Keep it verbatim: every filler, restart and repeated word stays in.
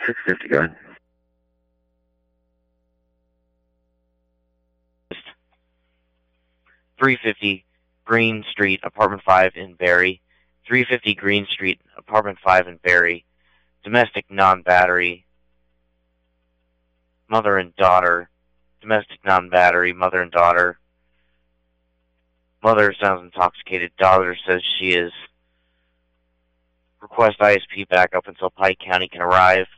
six fifty, go ahead. three fifty Green Street, Apartment five in Barry. three fifty Green Street, Apartment five in Barry. Domestic non-battery. Mother and daughter. Domestic non-battery, mother and daughter. Mother sounds intoxicated. Daughter says she is. Request I S P backup until Pike County can arrive.